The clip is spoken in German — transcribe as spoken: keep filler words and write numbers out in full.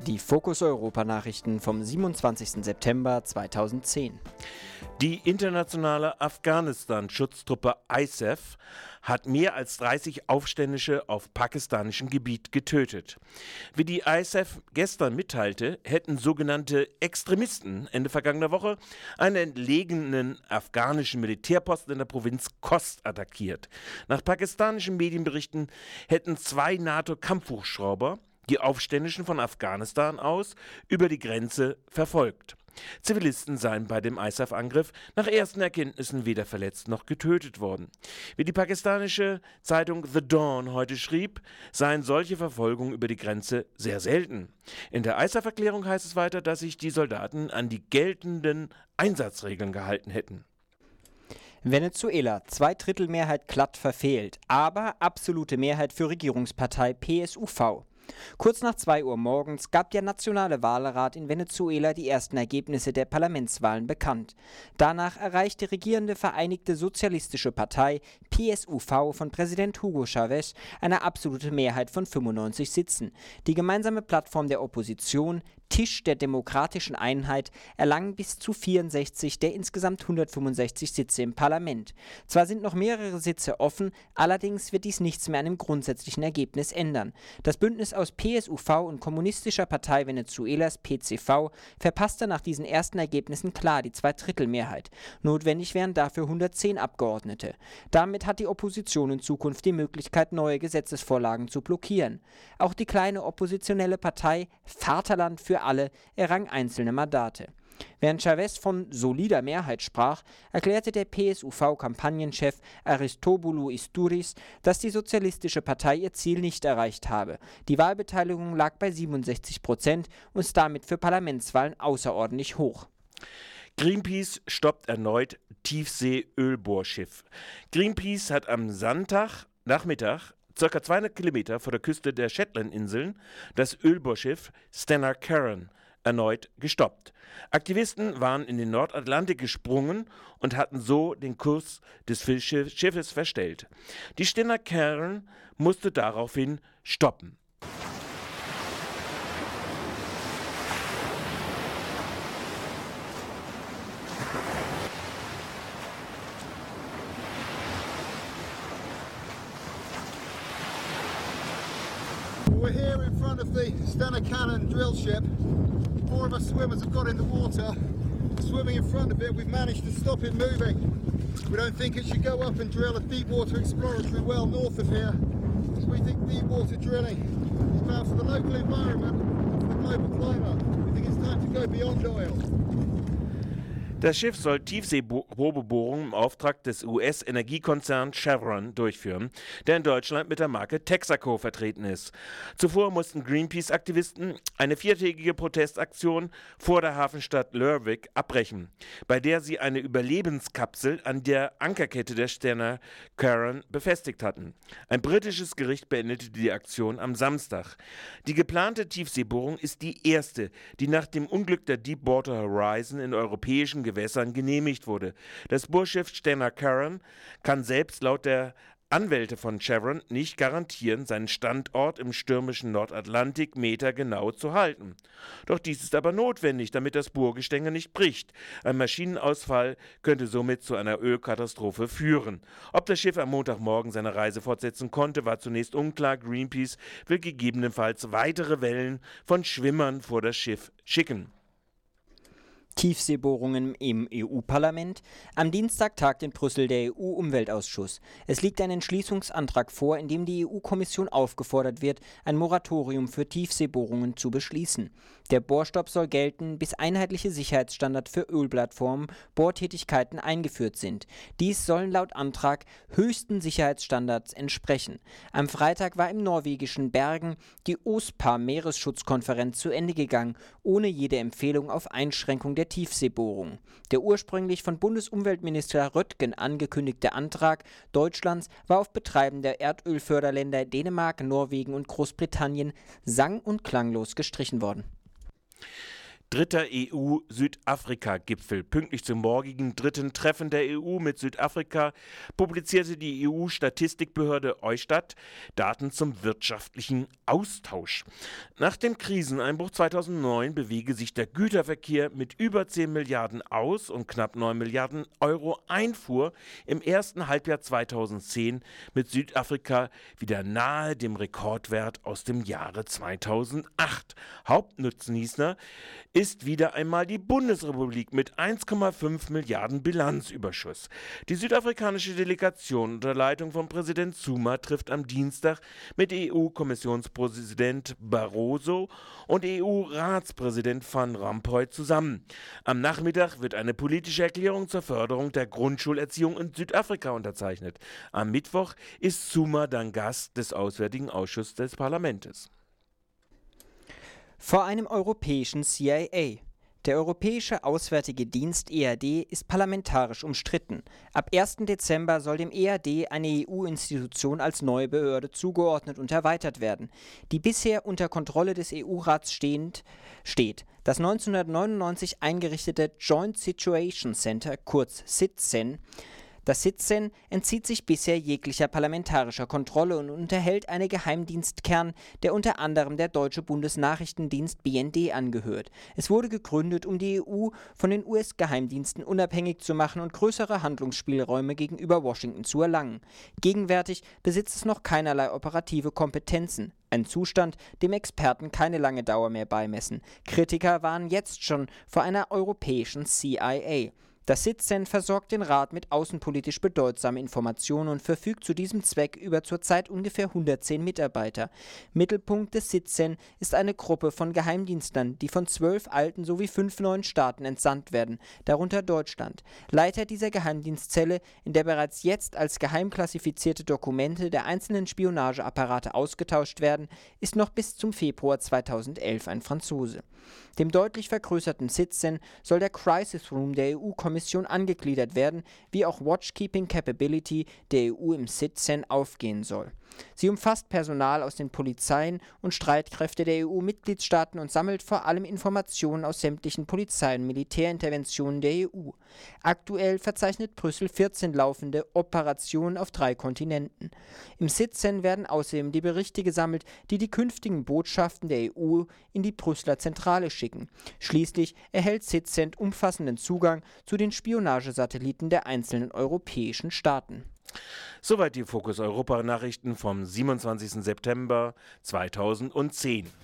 Die Fokus Europa Nachrichten vom siebenundzwanzigsten September zweitausendzehn. Die internationale Afghanistan-Schutztruppe I S A F hat mehr als dreißig Aufständische auf pakistanischem Gebiet getötet. Wie die I S A F gestern mitteilte, hätten sogenannte Extremisten Ende vergangener Woche einen entlegenen afghanischen Militärposten in der Provinz Khost attackiert. Nach pakistanischen Medienberichten hätten zwei NATO-Kampfhubschrauber die Aufständischen von Afghanistan aus über die Grenze verfolgt. Zivilisten seien bei dem I S A F-Angriff nach ersten Erkenntnissen weder verletzt noch getötet worden. Wie die pakistanische Zeitung The Dawn heute schrieb, seien solche Verfolgungen über die Grenze sehr selten. In der I S A F-Erklärung heißt es weiter, dass sich die Soldaten an die geltenden Einsatzregeln gehalten hätten. Venezuela, Zweidrittelmehrheit glatt verfehlt, aber absolute Mehrheit für Regierungspartei P S U V. Kurz nach zwei Uhr morgens gab der Nationale Wahlrat in Venezuela die ersten Ergebnisse der Parlamentswahlen bekannt. Danach erreichte regierende Vereinigte Sozialistische Partei P S U V von Präsident Hugo Chávez eine absolute Mehrheit von fünfundneunzig Sitzen. Die gemeinsame Plattform der Opposition, Tisch der demokratischen Einheit, erlangen bis zu vierundsechzig der insgesamt hundertfünfundsechzig Sitze im Parlament. Zwar sind noch mehrere Sitze offen, allerdings wird dies nichts mehr an dem grundsätzlichen Ergebnis ändern. Das Bündnis aus P S U V und Kommunistischer Partei Venezuelas P C V verpasste nach diesen ersten Ergebnissen klar die Zweidrittelmehrheit. Notwendig wären dafür hundertzehn Abgeordnete. Damit hat die Opposition in Zukunft die Möglichkeit, neue Gesetzesvorlagen zu blockieren. Auch die kleine oppositionelle Partei Vaterland für alle errang einzelne Mandate. Während Chávez von solider Mehrheit sprach, erklärte der P S U V-Kampagnenchef Aristóbulo Istúriz, dass die Sozialistische Partei ihr Ziel nicht erreicht habe. Die Wahlbeteiligung lag bei siebenundsechzig Prozent und ist damit für Parlamentswahlen außerordentlich hoch. Greenpeace stoppt erneut Tiefsee-Ölbohrschiff. Greenpeace hat am Sonntag Nachmittag ca. zweihundert Kilometer vor der Küste der Shetlandinseln das Ölbohrschiff Stena Carron erneut gestoppt. Aktivisten waren in den Nordatlantik gesprungen und hatten so den Kurs des Schiffes verstellt. Die Stena Carron musste daraufhin stoppen. We're here in front of the Stena Carron drill ship. Four of us swimmers have got in the water. Swimming in front of it, we've managed to stop it moving. We don't think it should go up and drill a deep water exploratory well north of here. We think deep water drilling is bad for the local environment and for the global climate. We think it's time to go beyond oil. Das Schiff soll Tiefseeprobebohrungen im Auftrag des U S-Energiekonzerns Chevron durchführen, der in Deutschland mit der Marke Texaco vertreten ist. Zuvor mussten Greenpeace-Aktivisten eine viertägige Protestaktion vor der Hafenstadt Lerwick abbrechen, bei der sie eine Überlebenskapsel an der Ankerkette der Stena Carron befestigt hatten. Ein britisches Gericht beendete die Aktion am Samstag. Die geplante Tiefseebohrung ist die erste, die nach dem Unglück der Deepwater Horizon in europäischen Gewässern genehmigt wurde. Das Bohrschiff Stena Carron kann selbst laut der Anwälte von Chevron nicht garantieren, seinen Standort im stürmischen Nordatlantik metergenau zu halten. Doch dies ist aber notwendig, damit das Bohrgestänge nicht bricht. Ein Maschinenausfall könnte somit zu einer Ölkatastrophe führen. Ob das Schiff am Montagmorgen seine Reise fortsetzen konnte, war zunächst unklar. Greenpeace will gegebenenfalls weitere Wellen von Schwimmern vor das Schiff schicken. Tiefseebohrungen im E U-Parlament. Am Dienstag tagt in Brüssel der E U-Umweltausschuss. Es liegt ein Entschließungsantrag vor, in dem die E U-Kommission aufgefordert wird, ein Moratorium für Tiefseebohrungen zu beschließen. Der Bohrstopp soll gelten, bis einheitliche Sicherheitsstandards für Ölplattformen, Bohrtätigkeiten eingeführt sind. Dies sollen laut Antrag höchsten Sicherheitsstandards entsprechen. Am Freitag war im norwegischen Bergen die OSPAR-Meeresschutzkonferenz zu Ende gegangen, ohne jede Empfehlung auf Einschränkung der Tiefseebohrung. Der ursprünglich von Bundesumweltminister Röttgen angekündigte Antrag Deutschlands war auf Betreiben der Erdölförderländer Dänemark, Norwegen und Großbritannien sang- und klanglos gestrichen worden. Dritter E U-Südafrika-Gipfel. Pünktlich zum morgigen dritten Treffen der E U mit Südafrika publizierte die E U-Statistikbehörde Eustat Daten zum wirtschaftlichen Austausch. Nach dem Kriseneinbruch zweitausendneun bewege sich der Güterverkehr mit über zehn Milliarden Aus- und knapp neun Milliarden Euro Einfuhr im ersten Halbjahr zweitausendzehn mit Südafrika wieder nahe dem Rekordwert aus dem Jahre zweitausendacht. Hauptnutznießer ist wieder einmal die Bundesrepublik mit eins Komma fünf Milliarden Bilanzüberschuss. Die südafrikanische Delegation unter Leitung von Präsident Zuma trifft am Dienstag mit E U-Kommissionspräsident Barroso und E U-Ratspräsident Van Rompuy zusammen. Am Nachmittag wird eine politische Erklärung zur Förderung der Grundschulerziehung in Südafrika unterzeichnet. Am Mittwoch ist Zuma dann Gast des Auswärtigen Ausschusses des Parlaments. Vor einem europäischen C I A. Der Europäische Auswärtige Dienst E A D ist parlamentarisch umstritten. Ab ersten Dezember soll dem E A D eine E U-Institution als neue Behörde zugeordnet und erweitert werden, die bisher unter Kontrolle des E U-Rats stehend steht. Das neunzehnhundertneunundneunzig eingerichtete Joint Situation Center, kurz SITCEN, Das SITCEN entzieht sich bisher jeglicher parlamentarischer Kontrolle und unterhält einen Geheimdienstkern, der unter anderem der deutsche Bundesnachrichtendienst B N D angehört. Es wurde gegründet, um die E U von den U S-Geheimdiensten unabhängig zu machen und größere Handlungsspielräume gegenüber Washington zu erlangen. Gegenwärtig besitzt es noch keinerlei operative Kompetenzen. Ein Zustand, dem Experten keine lange Dauer mehr beimessen. Kritiker warnen jetzt schon vor einer europäischen C I A. Das SITCEN versorgt den Rat mit außenpolitisch bedeutsamen Informationen und verfügt zu diesem Zweck über zurzeit ungefähr hundertzehn Mitarbeiter. Mittelpunkt des SITCEN ist eine Gruppe von Geheimdienstlern, die von zwölf alten sowie fünf neuen Staaten entsandt werden, darunter Deutschland. Leiter dieser Geheimdienstzelle, in der bereits jetzt als geheim klassifizierte Dokumente der einzelnen Spionageapparate ausgetauscht werden, ist noch bis zum Februar zweitausendelf ein Franzose. Dem deutlich vergrößerten SITCEN soll der Crisis Room der E U-Kommission angegliedert werden, wie auch Watchkeeping Capability der E U im SITCEN aufgehen soll. Sie umfasst Personal aus den Polizeien und Streitkräfte der E U-Mitgliedstaaten und sammelt vor allem Informationen aus sämtlichen Polizei- und Militärinterventionen der E U. Aktuell verzeichnet Brüssel vierzehn laufende Operationen auf drei Kontinenten. Im SITCEN werden außerdem die Berichte gesammelt, die die künftigen Botschaften der E U in die Brüsseler Zentrale schicken. Schließlich erhält SITCEN umfassenden Zugang zu den Spionagesatelliten der einzelnen europäischen Staaten. Soweit die Fokus Europa Nachrichten vom siebenundzwanzigsten September zweitausendzehn.